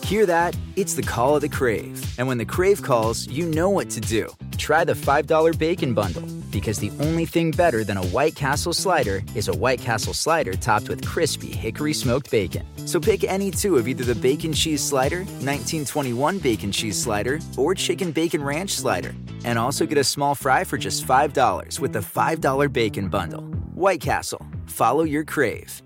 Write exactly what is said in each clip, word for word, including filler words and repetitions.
Hear that? It's the call of the Crave. And when the Crave calls, you know what to do. Try the five dollar Bacon Bundle, because the only thing better than a White Castle slider is a White Castle slider topped with crispy hickory smoked bacon. So pick any two of either the Bacon Cheese Slider, nineteen twenty-one Bacon Cheese Slider, or Chicken Bacon Ranch Slider. And also get a small fry for just five dollars with the five dollar Bacon Bundle. White Castle. Follow your Crave.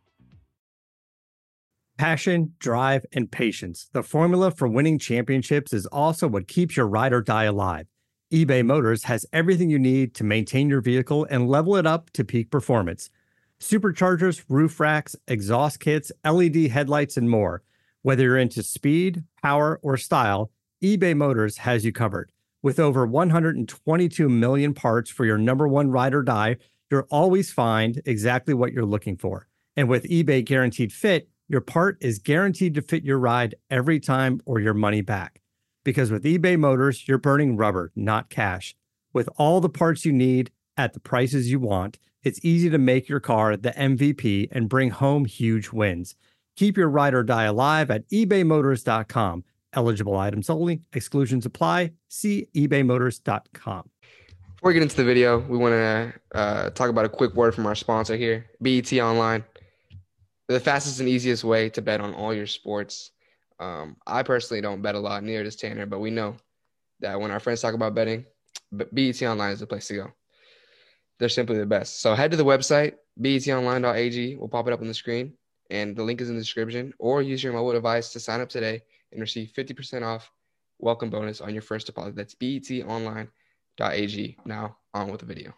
Passion, drive, and patience. The formula for winning championships is also what keeps your ride or die alive. eBay Motors has everything you need to maintain your vehicle and level it up to peak performance. Superchargers, roof racks, exhaust kits, L E D headlights, and more. Whether you're into speed, power, or style, eBay Motors has you covered. With over one hundred twenty-two million parts for your number one ride or die, you'll always find exactly what you're looking for. And with eBay Guaranteed Fit, your part is guaranteed to fit your ride every time or your money back. Because with eBay Motors, you're burning rubber, not cash. With all the parts you need at the prices you want, it's easy to make your car the M V P and bring home huge wins. Keep your ride or die alive at ebay motors dot com. Eligible items only. Exclusions apply. See ebay motors dot com. Before we get into the video, we want to uh, talk about a quick word from our sponsor here, B E T Online. The fastest and easiest way to bet on all your sports. Um, I personally don't bet a lot, neither does Tanner, but we know that when our friends talk about betting, B E T Online is the place to go. They're simply the best. So head to the website, B E T online dot A G. We'll pop it up on the screen, and the link is in the description. Or use your mobile device to sign up today and receive fifty percent off welcome bonus on your first deposit. That's B E T online dot A G. Now, on with the video.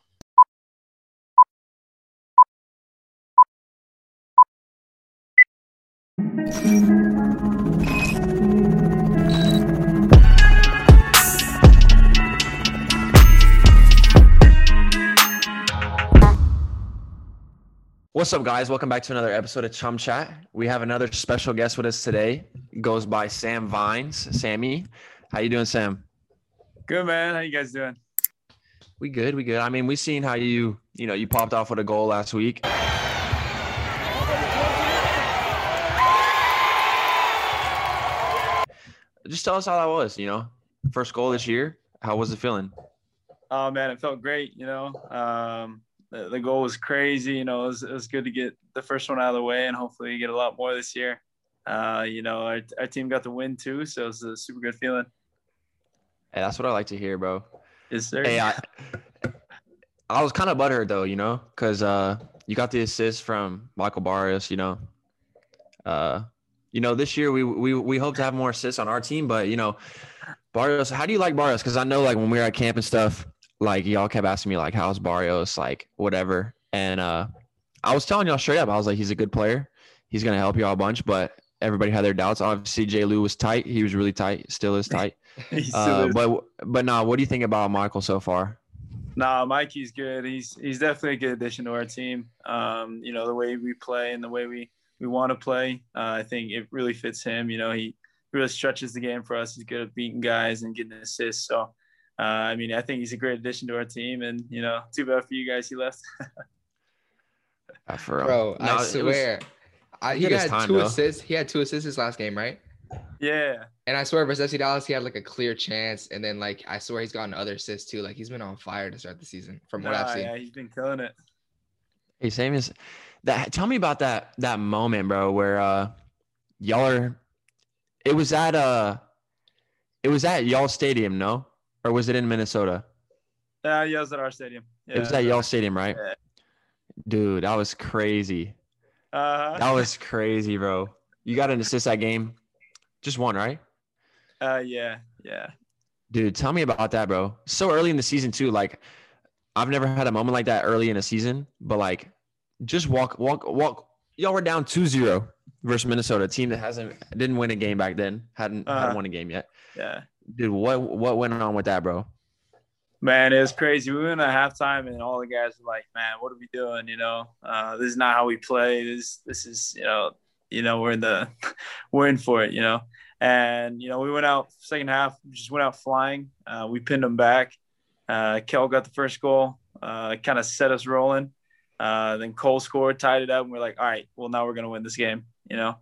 What's up, guys? Welcome back to another episode of Chum Chat. We have another special guest with us today. Goes by Sam Vines. Sammy, how you doing, Sam? Good, man. How you guys doing? We good. We good. I mean, we seen how you, you know, you popped off with a goal last week. Just tell us how that was, you know, first goal this year. How was it feeling? Oh, man, it felt great. You know, um, the, the goal was crazy. You know, it was, it was good to get the first one out of the way and hopefully get a lot more this year. Uh, you know, our, our team got the win too, so it was a super good feeling. Hey, that's what I like to hear, bro. Yes, sir. Hey, I, I was kind of butthurt though, you know, because uh, you got the assist from Michael Barrios, you know. Uh, you know, this year we we we hope to have more assists on our team, but you know, Barrios, how do you like Barrios? Because I know, like, when we were at camp and stuff, like, y'all kept asking me, like, how's Barrios, like, whatever. And uh, I was telling y'all straight up, I was like, he's a good player. He's gonna help y'all a bunch, but everybody had their doubts. Obviously, Jay Lou was tight. He was really tight. Still is tight. still uh, is. But but nah, what do you think about Michael so far? Nah, Mikey's good. He's he's definitely a good addition to our team. Um, you know, the way we play and the way we, we want to play, uh, I think it really fits him. You know, he really stretches the game for us. He's good at beating guys and getting assists. So, uh, I mean, I think he's a great addition to our team. And, you know, too bad for you guys he left. Uh, for real. Bro, No, I it swear. was- I, he you did his got time, two though. assists. He had two assists this last game, right? Yeah. And I swear, versus F C Dallas, he had like a clear chance. And then, like, I swear he's gotten other assists too. Like, he's been on fire to start the season, from what Nah, I've seen. yeah, he's been killing it. Hey, Sam, is that? Tell me about that that moment, bro, where uh, y'all are. It was at uh, it was at y'all stadium, no, or was it in Minnesota? Yeah, he was at our stadium. Yeah, It was at y'all stadium, right? Yeah. Dude, that was crazy. Uh-huh. That was crazy, bro. You got an assist that game, just one, right? Uh, yeah, yeah. Dude, tell me about that, bro. So early in the season too. Like, I've never had a moment like that early in a season. But like, just walk, walk, walk. Y'all were down two zero versus Minnesota, a team that hasn't didn't win a game back then. Hadn't Uh-huh. hadn't won a game yet. Yeah. Dude, what what went on with that, bro? Man, it was crazy. We went at halftime, and all the guys were like, "Man, what are we doing? You know, uh, this is not how we play. This, this is, you know, you know, we're in the, we're in for it. You know." And you know, we went out second half, just went out flying. Uh, we pinned them back. Uh, Kel got the first goal, uh, kind of set us rolling. Uh, then Cole scored, tied it up, and we're like, "All right, well, now we're gonna win this game." You know,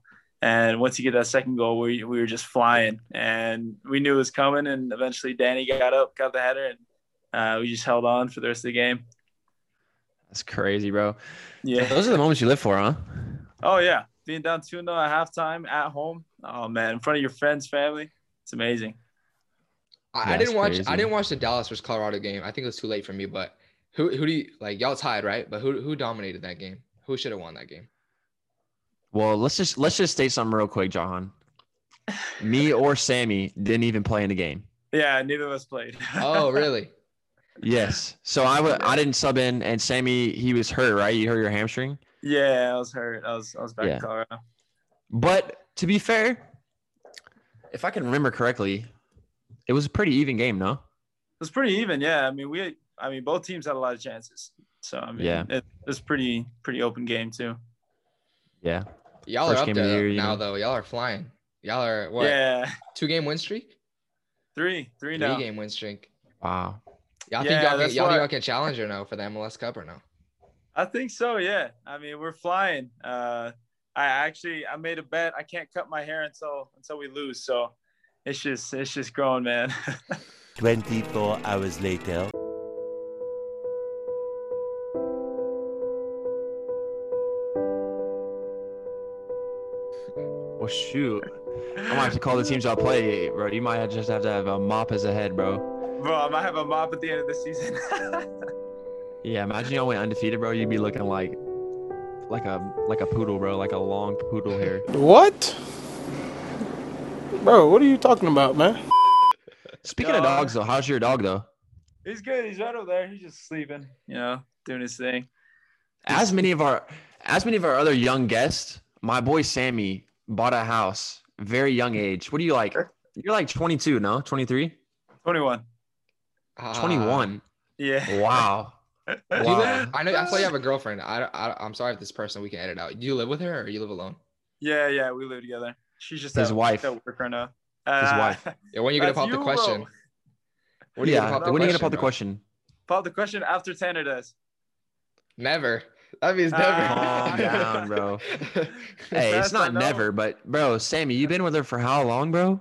And once you get that second goal, we we were just flying, and we knew it was coming. And eventually, Danny got up, got the header, and uh, we just held on for the rest of the game. That's crazy, bro. Yeah, Those are the moments you live for, huh? Oh yeah, being down two nil at halftime at home. Oh man, in front of your friends, family, it's amazing. I, I didn't watch. Crazy. I didn't watch the Dallas versus Colorado game. I think it was too late for me. But who who do you like? Y'all tied, right? But who who dominated that game? Who should have won that game? Well, let's just let's just state something real quick, Jahan. Me or Sammy didn't even play in the game. Yeah, neither of us played. Oh, really? Yes. So I w- I didn't sub in, and Sammy, he was hurt, right? You hurt your hamstring? Yeah, I was hurt. I was I was back yeah. in Colorado. But to be fair, if I can remember correctly, it was a pretty even game, no? It was pretty even, yeah. I mean, we I mean both teams had a lot of chances. So I mean yeah. it, it was pretty pretty open game too. Yeah. Y'all First are up there the year, now know? though. Y'all are flying. Y'all are what? Yeah. Two game win streak? Three. Three, Three now. Three game win streak. Wow. Y'all yeah, think y'all, can, y'all, think y'all can challenge or no for the M L S Cup or no? I think so, yeah. I mean, we're flying. Uh, I actually I made a bet. I can't cut my hair until until we lose. So it's just it's just growing, man. twenty-four hours later. Well, shoot. I might have to call the teams y'all play, bro. You might just have to have a mop as a head, bro. Bro, I might have a mop at the end of the season. Yeah, imagine y'all went undefeated, bro. You'd be looking like like a like a poodle, bro. Like a long poodle hair. What? Bro, what are you talking about, man? Speaking no, of dogs, though, how's your dog, though? He's good. He's right over there. He's just sleeping, you know, doing his thing. As many of our as many of our other young guests, my boy Sammy bought a house, very young age. What are you like? You're like twenty-two, no? twenty-three? twenty-one. twenty-one. Uh, yeah. Wow. Wow. I know. I thought you have a girlfriend. I, I, I'm sorry if this person we can edit out. Do you live with her or you live alone? Yeah, yeah, we live together. She's just his at, wife. At work right now. Uh, his wife. Yeah, when are you gonna pop you, the question? Bro. When are you yeah, gonna pop the when are you gonna pop the question? Pop the question after Tanner does. Never. That means never. Uh, Calm down, bro. Hey, it's not never, but bro, Sammy, you been with her for how long, bro?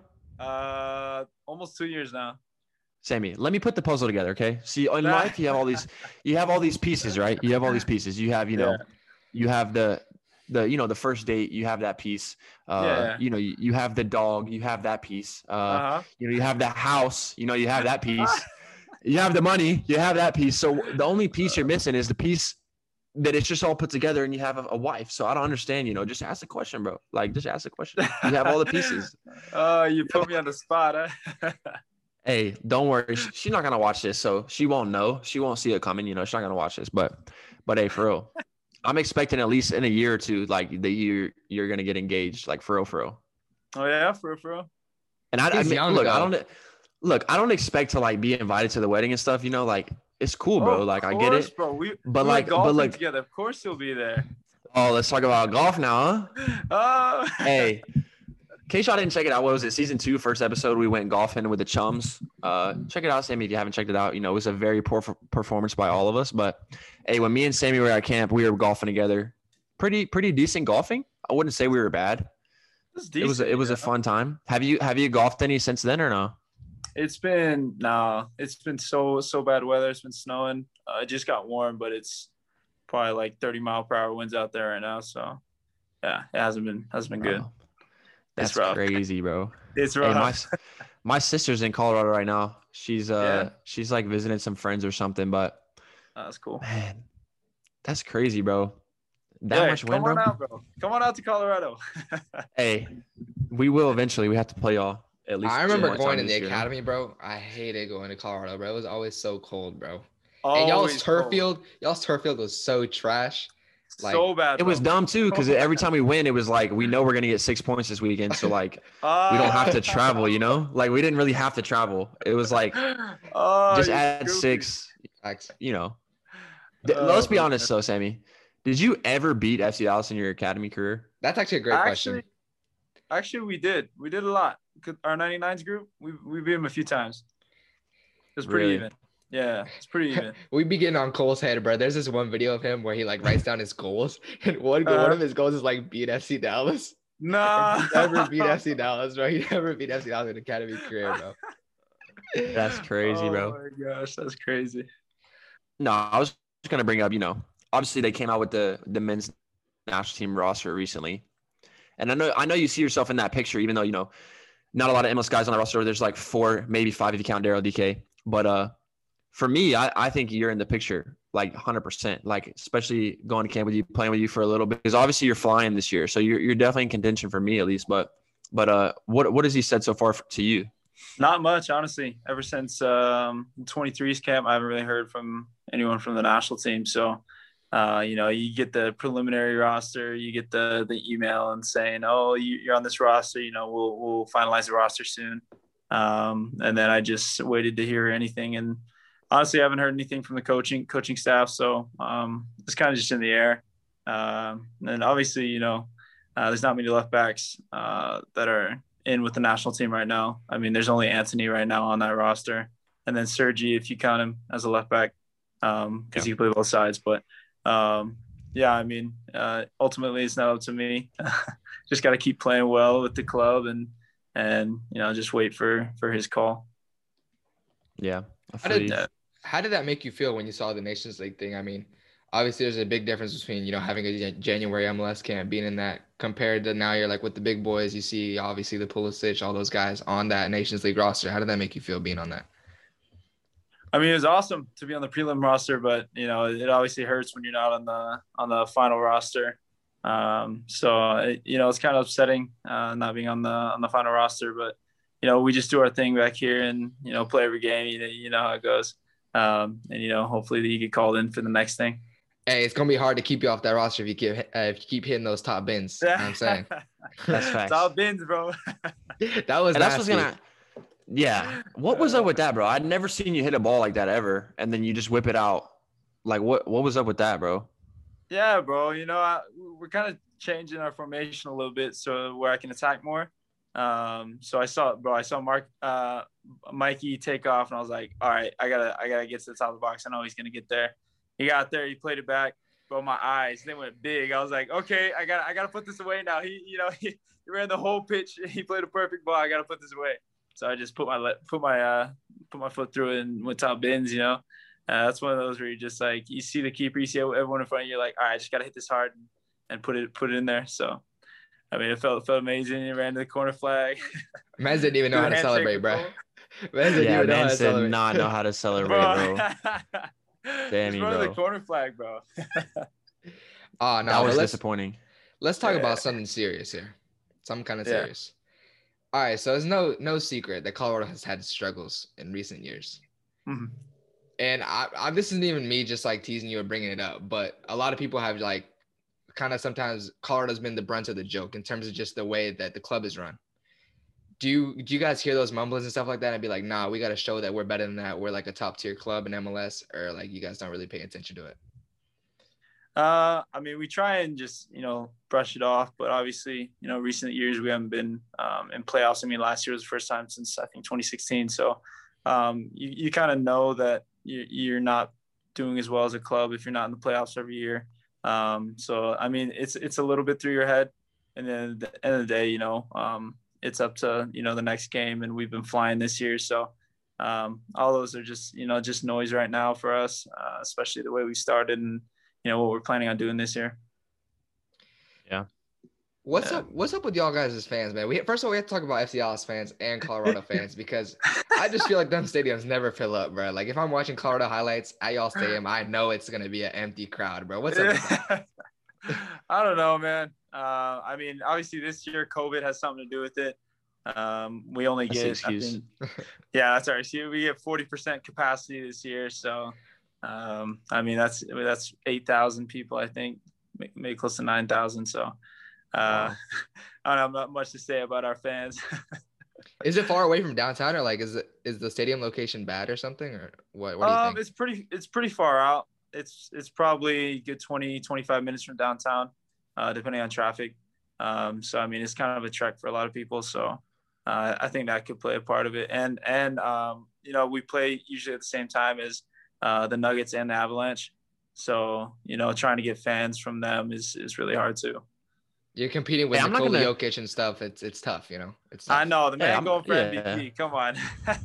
Uh, almost two years now. Sammy, let me put the puzzle together, okay? See, in life, you have all these, you have all these pieces, right? You have all these pieces. You have, you know, yeah. you have the, the, you know, the first date. You have that piece. Uh, yeah. You know, you, you have the dog. You have that piece. Uh, uh-huh. You know, you have the house. You know, you have that piece. You have the money. You have that piece. So the only piece you're missing is the piece that it's just all put together, and you have a, a wife. So I don't understand. You know, just ask the question, bro. Like, just ask the question. You have all the pieces. Oh, you put me on the spot, huh? Hey, don't worry. She's not gonna watch this, so she won't know. She won't see it coming. You know, she's not gonna watch this. But, but hey, for real, I'm expecting at least in a year or two, like the year you're gonna get engaged, like for real, for real. Oh yeah, for real, for real. And I, I mean, look, I don't look. I don't expect to like be invited to the wedding and stuff. You know, like it's cool, bro. Oh, like course, I get it. Bro. We, but we like, but like together. Of course, you'll be there. Oh, let's talk about golf now, huh? Oh. Hey. In case y'all didn't check it out, what was it? Season two, first episode, we went golfing with the chums. Uh, check it out, Sammy, if you haven't checked it out. You know, it was a very poor f- performance by all of us. But, hey, when me and Sammy were at camp, we were golfing together. Pretty pretty decent golfing. I wouldn't say we were bad. It was decent, It was, a, it was a fun time. Have you have you golfed any since then or no? It's been – no. It's been so, so bad weather. It's been snowing. Uh, it just got warm, but it's probably like thirty mile per hour winds out there right now. So, yeah, it hasn't been, hasn't been good. Oh. That's crazy, bro. It's rough. Hey, my, my sister's in Colorado right now. She's uh yeah. she's like visiting some friends or something, but oh, that's cool. Man, that's crazy, bro. That yeah, much wind, come bro. on out, bro. Come on out to Colorado. Hey, we will eventually. We have to play y'all at least. I remember going in the year, academy, bro. I hated going to Colorado, bro. It was always so cold, bro. Always and y'all's turf cold. field, y'all's turf field was so trash. Like, so bad. It bro. was dumb too, because every time we win, it was like we know we're gonna get six points this weekend, so like uh, we don't have to travel, you know. Like we didn't really have to travel. It was like uh, just add goofy. six, you know. Uh, Let's be honest, though, Sammy. Did you ever beat F C Dallas in your academy career? That's actually a great actually, question. Actually, we did. We did a lot. Our ninety-nines group, we we beat them a few times. It was pretty really? even. Yeah, it's pretty even. We be getting on Cole's head, bro. There's this one video of him where he like writes down his goals, and one uh, one of his goals is like beat F C Dallas. No. He never beat F C Dallas, bro. He never beat F C Dallas in academy career, bro. That's crazy, bro. Oh my gosh, that's crazy. No, I was just gonna bring up, you know, obviously they came out with the the men's national team roster recently, and I know I know you see yourself in that picture, even though you know not a lot of M L S guys on the roster. There's like four, maybe five if you count Daryl D K. But uh, for me, I, I think you're in the picture like one hundred percent. Like especially going to camp with you, playing with you for a little bit, because obviously you're flying this year, so you're you're definitely in contention for me at least. But but uh, what what has he said so far to you? Not much, honestly. Ever since um, twenty-three's camp, I haven't really heard from anyone from the national team. So, uh, you know, you get the preliminary roster, you get the the email and saying, "Oh, you, you're on this roster. You know, we'll we'll finalize the roster soon." Um, and then I just waited to hear anything. And honestly, I haven't heard anything from the coaching coaching staff. So um, it's kind of just in the air. Um, and obviously, you know, uh, there's not many left backs uh, that are in with the national team right now. I mean, there's only Anthony right now on that roster, and then Sergi, if you count him as a left back, because um, yeah. he can play both sides. But um, yeah, I mean, uh, ultimately it's not up to me. Just got to keep playing well with the club, and and you know, just wait for for his call. Yeah. How did that, how did that make you feel when you saw the Nations League thing? I mean, obviously there's a big difference between, you know, having a January M L S camp, being in that, compared to now you're like with the big boys. You see obviously the Pulisic, all those guys on that Nations League roster. How did that make you feel being on that? I mean, it was awesome to be on the prelim roster, but you know, it obviously hurts when you're not on the on the final roster. Um, so it, you know, it's kind of upsetting uh, not being on the on the final roster, but you know, we just do our thing back here and you know, play every game. You know, you know how it goes, um, and you know, hopefully you get called in for the next thing. Hey, it's gonna be hard to keep you off that roster if you keep uh, if you keep hitting those top bins. You know what I'm saying? That's facts. Top bins, bro. That was and that's what's gonna. Yeah. What was uh, up with that, bro? I'd never seen you hit a ball like that ever, and then you just whip it out. Like what? What was up with that, bro? Yeah, bro. You know, I, we're kind of changing our formation a little bit so where I can attack more. Um, so I saw, bro. I saw Mark, uh, Mikey take off, and I was like, all right, I gotta, I gotta get to the top of the box. I know he's gonna get there. He got there. He played it back. Bro, my eyes, they went big. I was like, okay, I got, I gotta put this away now. He, you know, he, he ran the whole pitch. He played a perfect ball. I gotta put this away. So I just put my, put my, uh, put my foot through it and went top bins. You know, uh, that's one of those where you just like, you see the keeper, you see everyone in front of you. You're like, all right, I just gotta hit this hard and, and put it, put it in there. So, I mean, it felt, it felt amazing. He ran to the corner flag. Mans didn't even know how to celebrate, bro. Mans didn't yeah, even know how to did celebrate. not know how to celebrate, bro. Damn, bro. the corner flag, bro. Oh, no, that was let's, disappointing. Let's talk yeah. about something serious here. Something kind of yeah. serious. All right, so it's no no secret that Colorado has had struggles in recent years. Mm-hmm. And I, I, this isn't even me just like teasing you or bringing it up, but a lot of people have like kind of sometimes Colorado's been the brunt of the joke in terms of just the way that the club is run. Do you do you guys hear those mumblings and stuff like that and be like, nah, we got to show that we're better than that. We're like a top tier club in M L S, or like you guys don't really pay attention to it? Uh, I mean, we try and just, you know, brush it off, but obviously, you know, recent years we haven't been um, in playoffs. I mean, last year was the first time since I think twenty sixteen. So um, you, you kind of know that you, you're not doing as well as a club if you're not in the playoffs every year. Um, so, I mean, it's, it's a little bit through your head, and then at the end of the day, you know, um, it's up to, you know, the next game, and we've been flying this year. So um, all those are just, you know, just noise right now for us, uh, especially the way we started and, you know, what we're planning on doing this year. Yeah. What's yeah. up? What's up with y'all guys as fans, man? We first of all we have to talk about F C Dallas fans and Colorado fans, because I just feel like them stadiums never fill up, bro. Like if I'm watching Colorado highlights at y'all stadium, I know it's gonna be an empty crowd, bro. What's up with that? I don't know, man. Uh, I mean, obviously this year COVID has something to do with it. Um, we only That's get, I think, yeah, that's our. See, we get forty percent capacity this year, so. Um, I mean, that's I mean, that's eight thousand people, I think, maybe close to nine thousand. So, uh, wow. I don't have not much to say about our fans. Is it far away from downtown, or like is it is the stadium location bad or something, or what? What do you um, think? It's pretty it's pretty far out. It's it's probably a good twenty, twenty-five minutes from downtown, uh, depending on traffic. Um, so I mean, it's kind of a trek for a lot of people. So uh, I think that could play a part of it. And and um, you know, we play usually at the same time as Uh, the Nuggets and the Avalanche. So, you know, trying to get fans from them is, is really hard too. You're competing with Hey, I'm not Nikola gonna- Jokic and stuff. It's it's tough, you know. It's tough. I know the Hey, man I'm- going for yeah. M V P. Come on.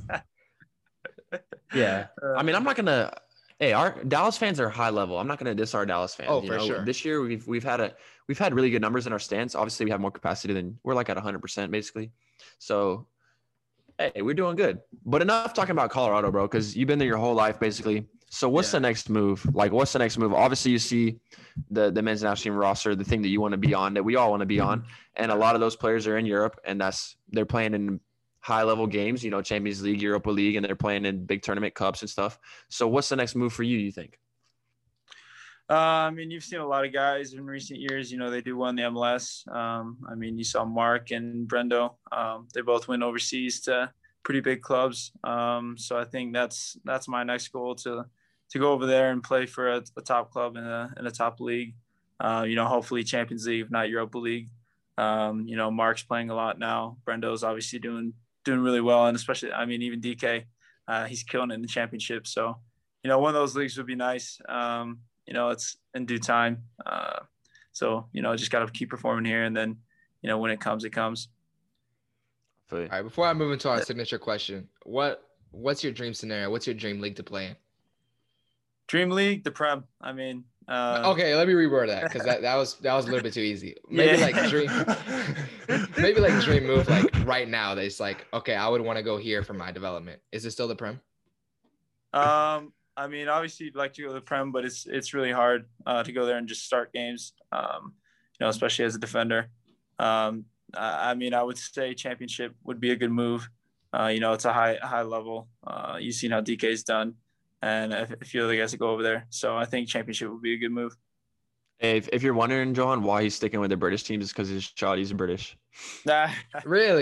Yeah. Uh, I mean, I'm not gonna. Hey, our Dallas fans are high level. I'm not gonna diss our Dallas fans. Oh, you for know? sure. This year we've we've had a we've had really good numbers in our stands. Obviously, we have more capacity than we're like at one hundred percent basically. So, hey, we're doing good. But enough talking about Colorado, bro, because you've been there your whole life basically. So, what's Yeah. the next move? Like, what's the next move? Obviously, you see the the men's national team roster, the thing that you want to be on, that we all want to be on, and a lot of those players are in Europe, and that's they're playing in high level games, you know, Champions League, Europa League, and they're playing in big tournament cups and stuff. So, what's the next move for you? You think? Uh, I mean, you've seen a lot of guys in recent years. You know, they do well in the M L S. Um, I mean, you saw Mark and Brendo. Um, they both went overseas to pretty big clubs. Um, so I think that's that's my next goal to to go over there and play for a, a top club in a in a top league. Uh, you know, hopefully Champions League, if not Europa League. Um, you know, Mark's playing a lot now. Brendo's obviously doing doing really well, and especially, I mean, even D K, uh, he's killing it in the championship. So, you know, one of those leagues would be nice. Um, You know, it's in due time. Uh, so, you know, just got to keep performing here. And then, you know, when it comes, it comes. For you. All right, before I move into our signature question, what what's your dream scenario? What's your dream league to play in? Dream League, the Prem. I mean, uh, Okay, let me reword that because that, that was that was a little bit too easy. Maybe Yeah. like dream, maybe like dream move like right now. That it's like, okay, I would want to go here for my development. Is it still the Prem? Um, I mean, obviously you'd like to go to the Prem, but it's it's really hard uh, to go there and just start games. Um, you know, especially as a defender. Um, I, I mean, I would say Championship would be a good move. Uh, you know, it's a high high level. Uh, you've seen how D K's done, and a a few other guys that go over there. So I think Championship would be a good move. Hey, if, if you're wondering, John, why he's sticking with the British teams, is because his child, he's British. Nah. Really?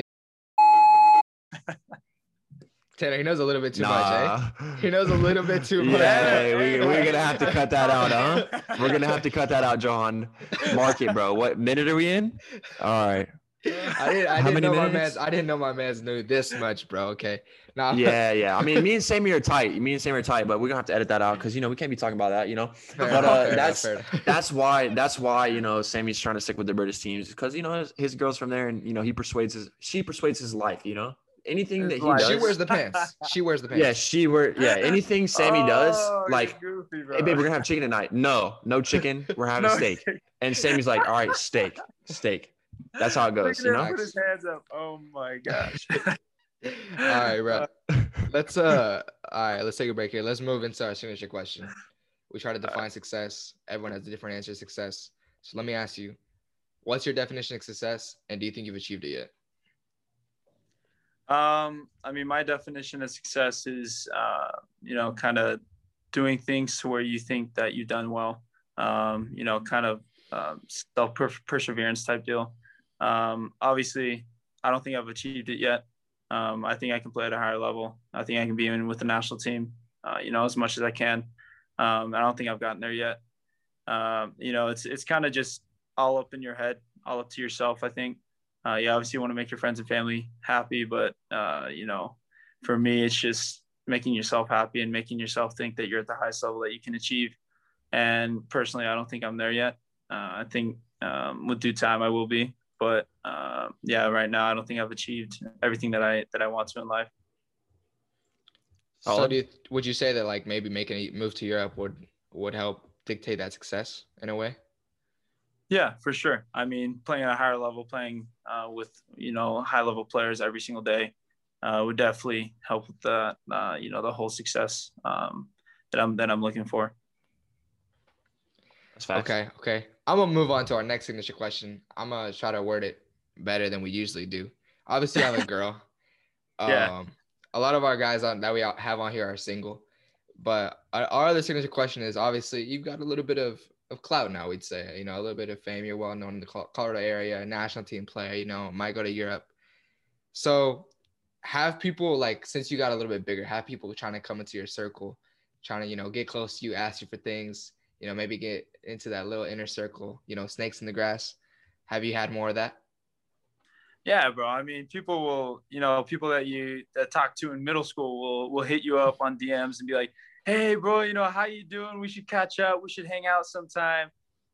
Tanner, he knows a little bit too much, eh? Nah. He knows a little bit too much. Yeah, hey, we, we're gonna have to cut that out, huh? We're gonna have to cut that out, John. Mark it, bro. What minute are we in? All right. I didn't. I How didn't many know my minutes? man's. I didn't know my man's knew this much, bro. Okay. Now. Yeah, yeah. I mean, me and Sammy are tight. Me and Sammy are tight, but we're gonna have to edit that out because you know we can't be talking about that. You know, Fair but enough, uh, fair enough, that's fair enough. that's why that's why you know Sammy's trying to stick with the British teams because you know his, his girl's from there and you know he persuades his she persuades his life. You know anything His that he life. does. She wears the pants. She wears the pants. Yeah, she were. Yeah, anything Sammy does, Oh, you're like, goofy, bro. hey babe, we're gonna have chicken tonight. No, no chicken. We're having No steak. chicken. And Sammy's like, all right, steak, steak. That's how it goes, Look you at him know. put his hands up. Oh my gosh. All right, bro. Let's uh. All right, let's take a break here. Let's move into our signature question. We try to define success. Everyone has a different answer to success. So let me ask you, what's your definition of success, and do you think you've achieved it yet? Um, I mean, my definition of success is, uh, you know, kind of doing things to where you think that you've done well. Um, you know, kind of um, self perseverance type deal. Um, obviously, I don't think I've achieved it yet. Um, I think I can play at a higher level. I think I can be in with the national team, uh, you know, as much as I can. Um, I don't think I've gotten there yet. Um, you know, it's it's kind of just all up in your head, all up to yourself, I think. Uh, you obviously want to make your friends and family happy, but, uh, you know, for me, it's just making yourself happy and making yourself think that you're at the highest level that you can achieve. And personally, I don't think I'm there yet. Uh, I think um, with due time, I will be. But uh, yeah, right now, I don't think I've achieved everything that I that I want to in life. So Solid. do you, would you say that like maybe making a move to Europe would would help dictate that success in a way? Yeah, for sure. I mean, playing at a higher level, playing uh, with, you know, high level players every single day uh, would definitely help with the, uh, you know, the whole success um, that I'm that I'm looking for. That's facts. Okay, okay. I'm gonna move on to our next signature question. I'm gonna try to word it better than we usually do. Obviously, I'm a girl. Yeah. Um, a lot of our guys on that we have on here are single, but our, our other signature question is obviously you've got a little bit of of clout now. We'd say, you know, a little bit of fame. You're well known in the Col- Colorado area, a national team player. You know, might go to Europe. So, have people like since you got a little bit bigger, have people trying to come into your circle, trying to you know get close to you, ask you for things. You know, maybe get into that little inner circle, you know, snakes in the grass. Have you had more of that? Yeah, bro. I mean, people will, you know, people that you that talk to in middle school will will hit you up on D Ms and be like, "Hey, bro, you know, how you doing? We should catch up. We should hang out sometime."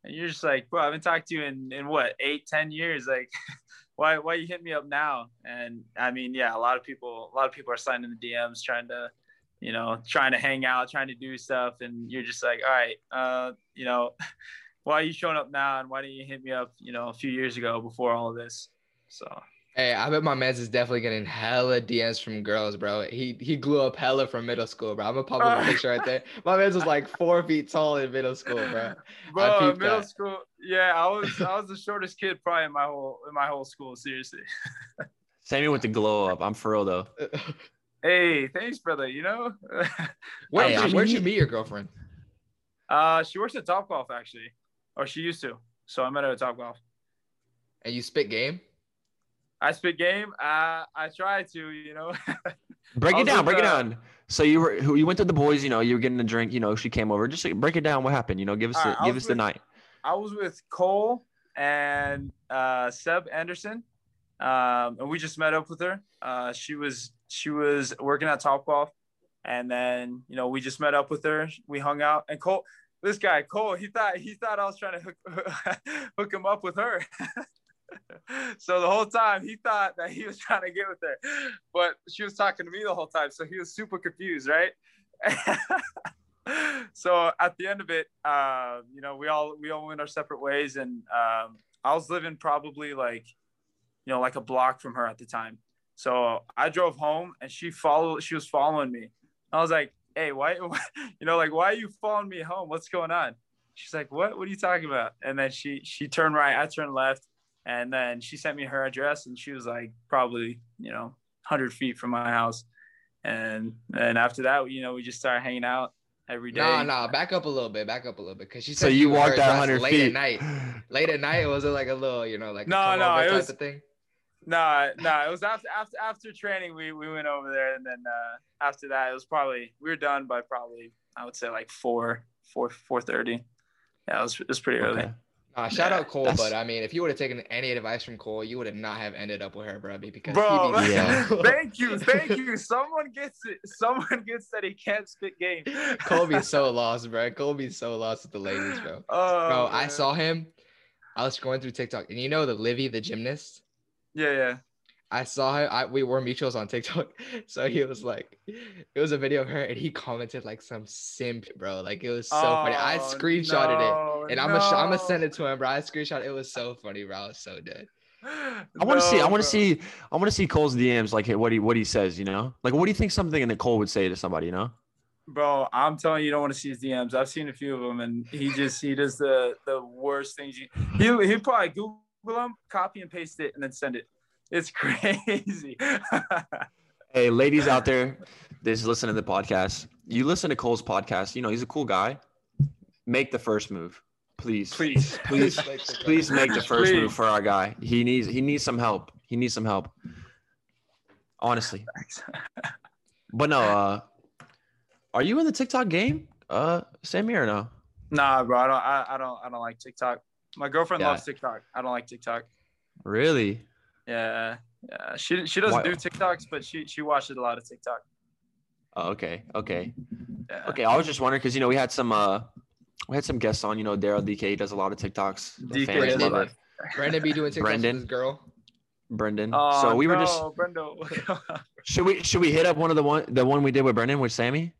And you're just like, bro, I haven't talked to you in, in what, eight, ten years. Like, why why you hit me up now? And I mean, yeah, a lot of people a lot of people are signing the D Ms trying to, you know, trying to hang out, trying to do stuff. And you're just like, all right, uh, you know, why are you showing up now? And why didn't you hit me up, you know, a few years ago before all of this? So Hey, I bet my man's is definitely getting hella D Ms from girls, bro. He he grew up hella from middle school, bro. I'm gonna pop up a picture right there. My man's was like four feet tall in middle school, bro. Bro, in middle that. school, yeah, I was I was the shortest kid probably in my whole in my whole school. Seriously. Sammy with the glow up. I'm for real though. Hey, thanks, brother. You know. Wait, hey, where'd you meet your girlfriend? Uh, she works at Topgolf actually, or she used to. So I met her at Topgolf. And you spit game? I spit game. Uh, I tried to, you know. Break it down. Break it down. So you were you went to the boys. You know, you were getting a drink. You know, she came over. Just break it down. What happened? You know, give us the, right, give us with, the night. I was with Cole and uh, Seb Anderson, um, and we just met up with her. Uh, she was she was working at Topgolf, and then you know we just met up with her. We hung out, and Cole, this guy Cole, he thought he thought I was trying to hook hook him up with her. So the whole time he thought that he was trying to get with her, but she was talking to me the whole time. So he was super confused, right? So at the end of it, uh, you know, we all we all went our separate ways, and um, I was living probably like, you know, like a block from her at the time. So I drove home, and she followed. She was following me. I was like, "Hey, why? You know, like, why are you following me home? What's going on?" She's like, "What? What are you talking about?" And then she she turned right, I turned left. And then she sent me her address, and she was like probably, you know, one hundred feet from my house. And and after that, you know, we just started hanging out every day. Nah, nah, back up a little bit, back up a little bit. Because she said so you walked that one hundred late feet. at night. Late at night, was it like a little, you know, like no, a no, it type was, of thing? No, no, it was after after after training, we, we went over there. And then uh, after that, it was probably, we were done by probably, I would say like four, four, four thirty. Yeah, it was, it was pretty early. Okay. Uh, shout yeah, out Cole, that's... but I mean, if you would have taken any advice from Cole, you would have not have ended up with her, bro. Because bro, he be... yeah. thank you, thank you. Someone gets it. Someone gets that he can't spit game. Cole be so lost, bro. Cole be so lost with the ladies, bro. Oh, bro, man. I saw him. I was going through TikTok, and you know the Livy, the gymnast. Yeah, yeah. I saw her. I, we were mutuals on TikTok. So he was like, it was a video of her, and he commented like some simp, bro. Like, it was so oh, funny. I screenshotted no, it, and I'm no. gonna I'm gonna send it to him, bro. I screenshot it. It was so funny, bro. I was so dead. I want to no, see. I want to see. I want to see Cole's D Ms, like what he what he says. You know, like what do you think something that Cole would say to somebody? You know, bro. I'm telling you, you don't want to see his D Ms. I've seen a few of them, and he just he does the the worst things. You, he he probably Google them, copy and paste it, and then send it. It's crazy. Hey, ladies out there, that's listening to the podcast. You listen to Cole's podcast. You know he's a cool guy. Make the first move, please. Please, please, please make the first please. move for our guy. He needs he needs some help. He needs some help. Honestly. But no, uh, are you in the TikTok game, uh, Sammy, or no? Nah, bro. I don't. I, I don't. I don't like TikTok. My girlfriend yeah. loves TikTok. I don't like TikTok. Really? Yeah, yeah. She she doesn't Why? do TikToks, but she she watches a lot of TikTok. Oh, okay, okay, yeah. okay. I was just wondering because you know we had some uh we had some guests on. You know, Daryl D K does a lot of TikToks. D K love it. Brandon be doing TikToks Brendan, with his girl. Brendan. Oh, so we no, were just. Brendo. should we should we hit up one of the one the one we did with Brendan with Sammy?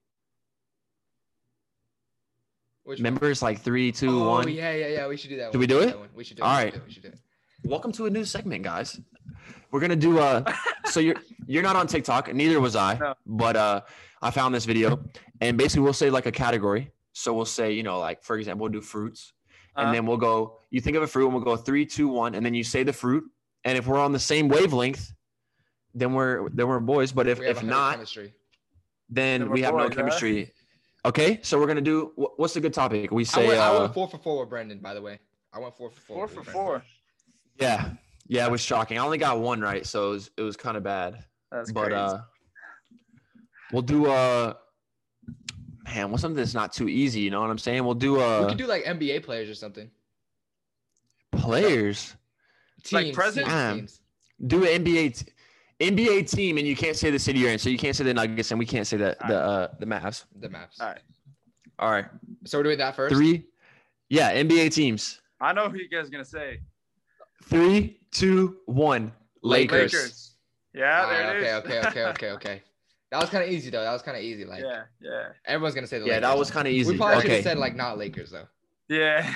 Which Members one? like three, two, oh, one. yeah, yeah, yeah. We should do that. Should one. we do we it? Should we should do All it. right. We should do it. We should do it. Welcome to a new segment, guys. We're gonna do uh so you're you're not on TikTok, neither was I, no. but uh I found this video and basically we'll say like a category. So we'll say, you know, like for example, we'll do fruits, and uh-huh. then we'll go, you think of a fruit and we'll go three, two, one, and then you say the fruit. And if we're on the same wavelength, then we're then we're boys. But if, if not, chemistry. then, then we have boys, no chemistry. Huh? Okay, so we're gonna do what's a good topic? We say I went, uh, I went four for four with Brendan, by the way. I went four for four. Four for four. Yeah. Yeah, it was shocking. I only got one right, so it was it was kind of bad. That's but crazy. uh we'll do uh man, what's something that's not too easy, you know what I'm saying? We'll do uh we could do like N B A players or something. Players. Teams, Like present? teams, teams. Do an N B A t- N B A team, and you can't say the city you're in, so you can't say the Nuggets, and we can't say the the uh the Mavs. The maps. All right. All right. So we're doing that first. Three. Yeah, N B A teams. I know who you guys are gonna say. Three, two, one. Lakers. Lakers. Yeah, All there right, it is. okay, okay, okay, okay, okay. That was kind of easy though. That was kind of easy. Like yeah, yeah, everyone's gonna say the Yeah, Lakers. that was kind of easy. We probably should Okay. have said like not Lakers though. yeah.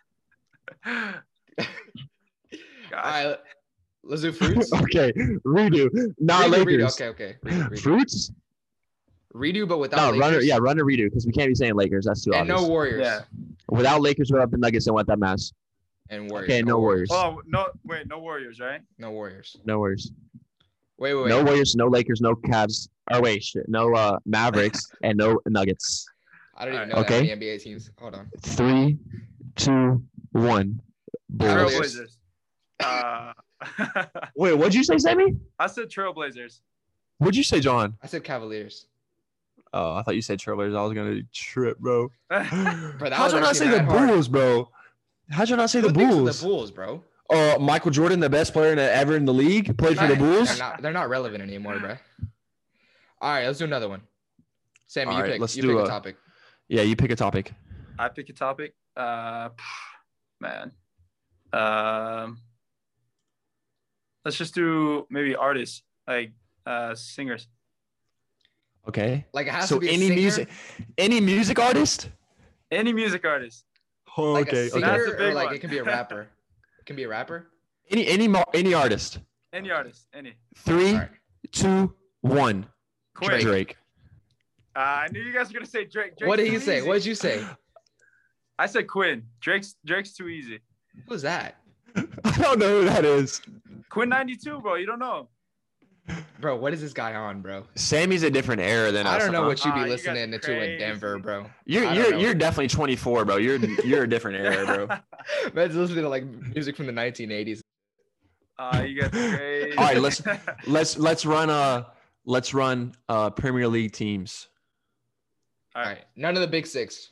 All Gosh. right, let's do fruits. Okay, redo. Not Redo, Lakers. redo. Okay, okay. Redo, redo. Fruits? Redo, but without No, Lakers. run it. Yeah, run a redo because we can't be saying Lakers. That's too And obvious. no Warriors. Yeah. Without Lakers, without the Nuggets, and what that matters. And Warriors. Okay, no Warriors. Oh no! Wait, no Warriors, right? No Warriors. No Warriors. Wait, wait, wait. No Warriors, no Lakers, no Cavs. Or wait, shit. No uh, Mavericks and no Nuggets. I don't even know Okay. that many N B A teams. Hold on. Three, two, one. Bulls. Cavaliers. Trailblazers. Uh, Wait, what'd you say, Sammy? I said Trailblazers. What'd you say, John? I said Cavaliers. Oh, I thought you said Trailblazers. I was gonna trip, bro. Bro, that How'd was you not actually say the that hard. Bulls, bro? How'd you not say Who the thinks of Bulls? The Bulls, bro. Uh, Michael Jordan, the best player in the, ever in the league, played for the They're Bulls. not, they're not relevant anymore, bro. All right, let's do another one. Sammy, All you right, pick. let's you do pick a a- topic. Yeah, you pick a topic. I pick a topic. Uh, man. Um, let's just do maybe artists, like uh, singers. Okay. Like it has So to be a any singer, music, any music artist. Any music artist. Oh, like okay. a singer, That's a or big like one. it can be a rapper. It can be a rapper. Any any mo- any artist. Any artist. Any. Three, All right. two, one. Quinn. Drake. Uh, I knew you guys were gonna say Drake. Drake's What did too he say? easy. What did you say? I said Quinn. Drake's Drake's too easy. Who's that? I don't know who that is. Quinn ninety-two, bro. You don't know. Bro, what is this guy on, bro? Sammy's a different era than us. I don't know huh? what you be Ah, you guys listening are to in crazy. Denver, bro. You're I don't you're know. you're definitely twenty-four, bro. You're you're a different era, bro. Man's listening to like music from the nineteen eighties. Uh, you guys are crazy. All right, let's let's let's run uh let's run uh Premier League teams. All All right. right, none of the big six,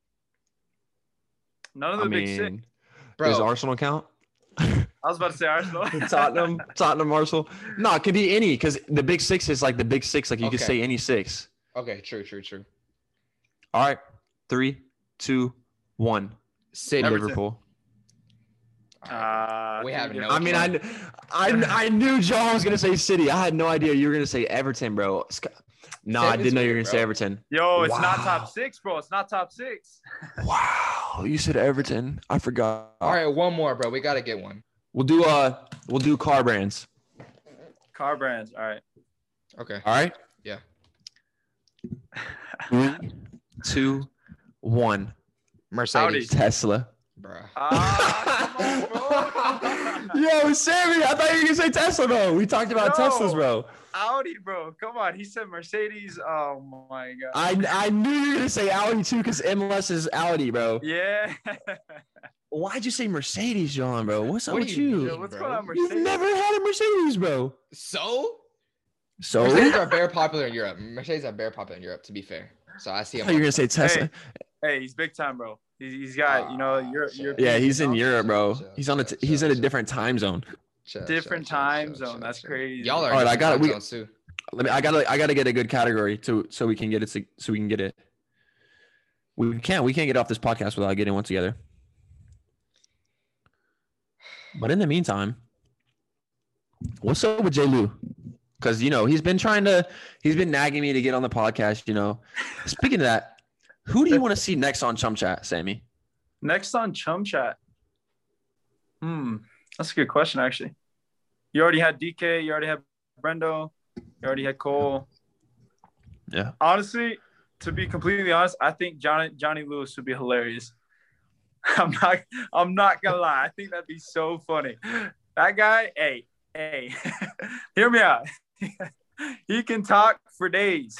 None of the I big six. mean, bro. does Arsenal count? I was about to say Arsenal. Tottenham, Tottenham, Arsenal. No, it could be any because the big six is like the big six. Like you could Okay. say any six. Okay, true, true, true. All right, three, two, one. City. Everton. Liverpool. Uh, We have can you no give- I mean, I, kn- I, I knew John was gonna say City. I had no idea you were gonna say Everton, bro. Sc- No, I Seven's didn't know you were weird, gonna say bro. Everton. Yo, it's not Wow. top six, bro. It's not top six. Wow, you said Everton. I forgot. All right, one more, bro. We gotta get one. We'll do uh, we'll do car brands. Car brands. All right. Okay. All right. Yeah. Three, two, one. Mercedes, Tesla. bro. Ah, come on, bro. Yo, Sammy, I thought you were gonna say Tesla though. We talked about No. Teslas, bro. Audi, bro. Come on. He said Mercedes. Oh my god. I I knew you were gonna say Audi too, because M L S is Audi, bro. yeah. Why'd you say Mercedes, John, bro? What's up What do with you you? mean? Yo, what's bro. going on, You've Mercedes? never had a Mercedes, bro. So So Mercedes I are very popular in Europe. Mercedes are very popular in Europe, to be fair. So I see thought him. you were gonna say Tesla. Hey, he's big time, bro. He's, he's got, you know, Ah, you're, shit. you're Yeah, he's in you know? Europe, bro. Chill, He's on a t- chill, he's in a chill, different time zone. Chill, different chill, chill, time chill, zone. chill, That's chill. crazy. Y'all are. All right, I got it. got We- too. Let me. I gotta. I gotta get a good category to so we can get it. So we can get it. We can't. We can't get off this podcast without getting one together. But in the meantime, what's up with J. Lou? Because you know he's been trying to. He's been nagging me to get on the podcast. You know. Speaking of that, who do you want to see next on Chum Chat, Sammy? Next on Chum Chat. Hmm, that's a good question, actually. You already had D K. You already had Brendo. You already had Cole. Yeah. Honestly, to be completely honest, I think Johnny Johnny Lewis would be hilarious. I'm not. I'm not gonna lie. I think that'd be so funny. That guy. Hey, hey. Hear me out. He can talk for days.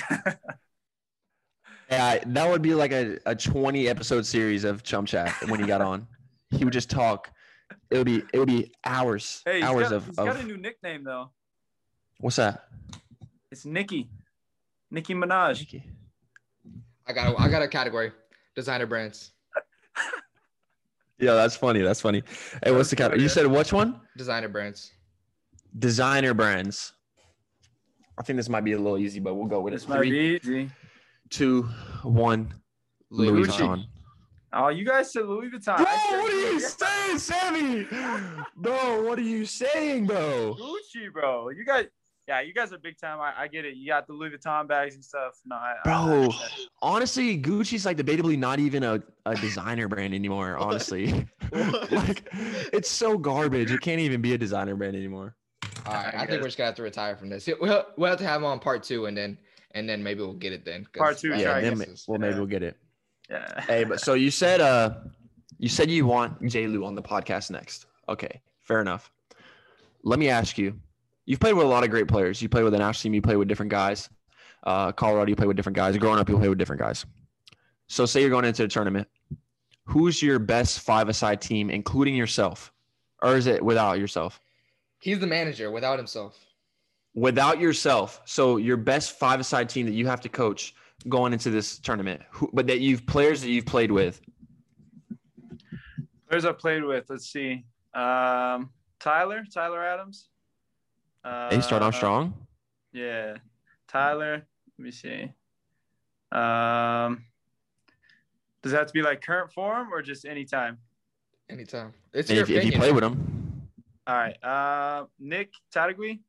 Yeah, that would be like a, a twenty episode series of Chum Chat when he got on. He would just talk. It would be it would be hours, Hey, he's hours got, of, he's got of a new nickname though. what's that? It's Nicki. Nicki Minaj. I got. A, I got a category. Designer brands. Yeah, that's funny. That's funny. Hey, what's the That's category? good, You yeah. said which one? Designer brands. Designer brands. I think this might be a little easy, but we'll go with This it. might be Three, easy. two, one. Louis Louis Vuitton. Vuitton. Oh, you guys said Louis Vuitton. Bro, I said what are you Gucci. saying, Sammy? Bro, what are you saying, bro? Gucci, bro. You guys, yeah, you guys are big time. I, I get it. You got the Louis Vuitton bags and stuff. No, I, I, I Bro, understand. honestly, Gucci's like debatably not even a, a designer brand anymore, honestly. Like, it's so garbage. It can't even be a designer brand anymore. All right, I I think guess. we're just gonna have to retire from this. We'll we'll have to have him on part two, and then and then maybe we'll get it then. 'cause Part two, that's try our Yeah, then, guesses. well, maybe Yeah. we'll get it. Yeah. Hey, but so you said uh you said you want J. Lou on the podcast next. Okay, fair enough. Let me ask you. You've played with a lot of great players. You played with the national team, you play with different guys. Uh Colorado, you play with different guys. Growing up, you play with different guys. So say you're going into a tournament. Who's your best five-a-side team, including yourself? Or is it without yourself? He's the manager without himself. Without yourself. So your best five-a-side team that you have to coach going into this tournament, who, but that you've players that you've played with. Players I played with. Let's see. Um, Tyler, Tyler Adams. Uh, Hey, start off strong. Yeah, Tyler. Let me see. Um, does it have to be like current form or just anytime? Anytime. It's And your if, if you opinion. play with them, All right. Uh, Nick Tadagui.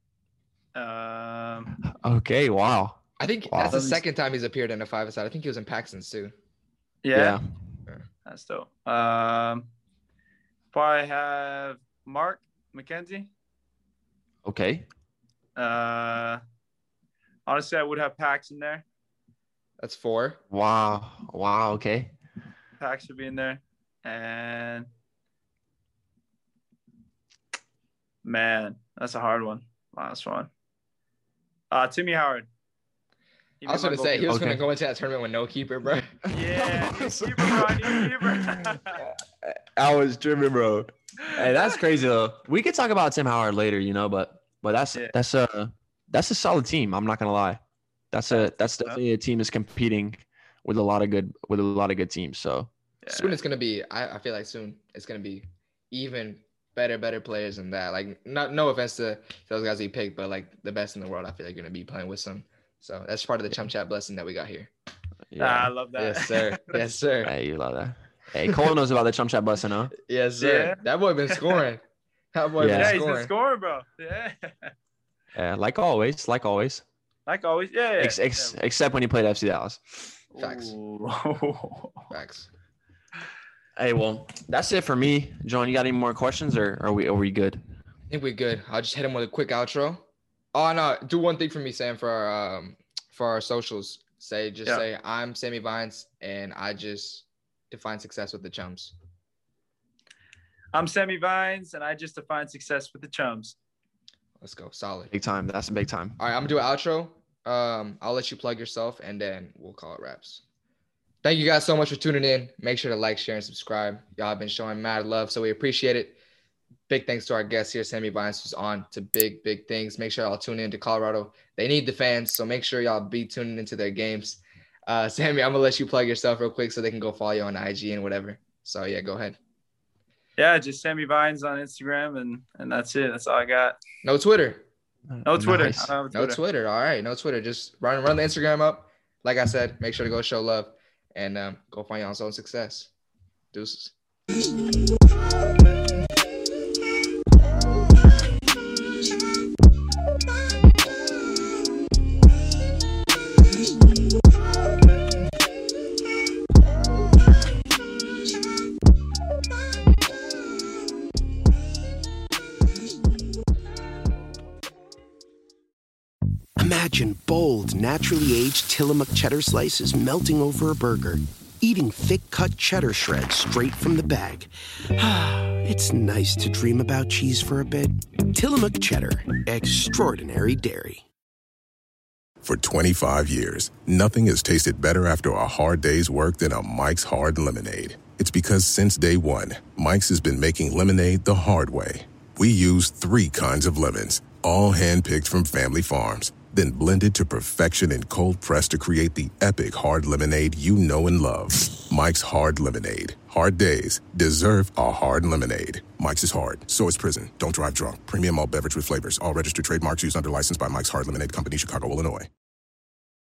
Um, okay, wow. I think Wow. that's the second time he's appeared in a five-a-side. I think he was in Paxton's too. yeah, that's dope. Um, probably have Mark McKenzie. Okay. Uh, honestly, I would have Pax in there. That's four. Wow. Wow. Okay. Pax would be in there, and man, that's a hard one. Last one. Uh, Timmy Howard. He I was made my going to say, he was Okay. going to go into that tournament with no keeper, bro. Yeah, new keeper, bro. New keeper. I was tripping, bro. Hey, that's crazy though. We could talk about Tim Howard later, you know, but but that's Yeah. that's a that's a solid team. I'm not gonna lie. That's a that's definitely a team that's competing with a lot of good with a lot of good teams. So Yeah. Soon it's going to be, I, I feel like soon it's going to be even better, better players than that. Like, not no offense to those guys we picked, but like the best in the world, I feel like you're going to be playing with some. So that's part of the Chum Chat blessing that we got here. Nah, I love that. Yes, sir. Yes, sir. Hey, you love that. Hey, Cole knows about the chum chat blessing, huh? Yes, sir. Yeah. That boy been scoring. That boy Yeah. Yeah, been he's scoring. been scoring, bro. Yeah. Yeah, like always, like always. Like always. Yeah. yeah. Ex- ex- except when you played F C Dallas. Facts. Ooh. Facts. Hey, well, that's it for me. John, you got any more questions, or are we are we good? I think we're good. I'll just hit him with a quick outro. Oh no, do one thing for me, Sam, for our um for our socials. Say just Yeah. say I'm Sammy Vines and I just define success with the chums. I'm Sammy Vines, and I just define success with the chums. Let's go. Solid. Big time. That's a big time. All right, I'm gonna do an outro. Um, I'll let you plug yourself and then we'll call it wraps. Thank you guys so much for tuning in. Make sure to like, share, and subscribe. Y'all have been showing mad love, so we appreciate it. Big thanks to our guest here, Sammy Vines, who's on to big, big things. Make sure y'all tune in to Colorado. They need the fans, so make sure y'all be tuning into their games. Uh, Sammy, I'm gonna let you plug yourself real quick so they can go follow you on I G and whatever. So yeah, go ahead. Yeah, just Sammy Vines on Instagram, and and that's it. That's all I got. No Twitter. No Twitter. Nice. I don't have No Twitter. Twitter. All right, no Twitter. Just run run the Instagram up. Like I said, make sure to go show love and um, go find your own success. Deuces. Imagine bold, naturally aged Tillamook cheddar slices melting over a burger, eating thick-cut cheddar shreds straight from the bag. It's nice to dream about cheese for a bit. Tillamook cheddar, extraordinary dairy. For twenty-five years, nothing has tasted better after a hard day's work than a Mike's Hard Lemonade. It's because since day one, Mike's has been making lemonade the hard way. We use three kinds of lemons, all hand-picked from family farms, then blended to perfection and cold-pressed to create the epic hard lemonade you know and love. Mike's Hard Lemonade. Hard days deserve a hard lemonade. Mike's is hard, so is prison. Don't drive drunk. Premium malt beverage with flavors. All registered trademarks used under license by Mike's Hard Lemonade Company, Chicago, Illinois.